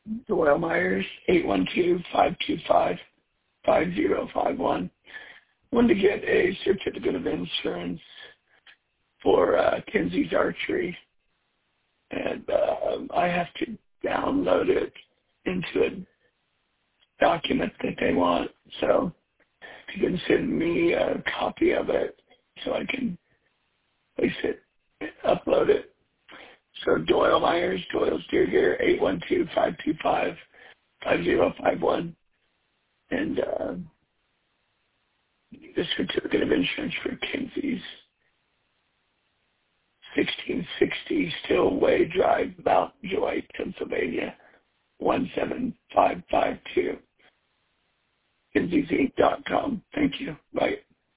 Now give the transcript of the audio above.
Doyle Myers, 812-525-5051. Wanted to get a certificate of insurance for Kinsey's Archery, and I have to download it into a document that they want. So if you can send me a copy of it so I can place it, upload it. So Doyle Myers, Doyle's Deer here, 812-525-5051. And the certificate of insurance for Kinsey's, 1660 Stillway Drive, Mount Joy, Pennsylvania, 17552. Kinsey'sInc.com. Thank you. Bye.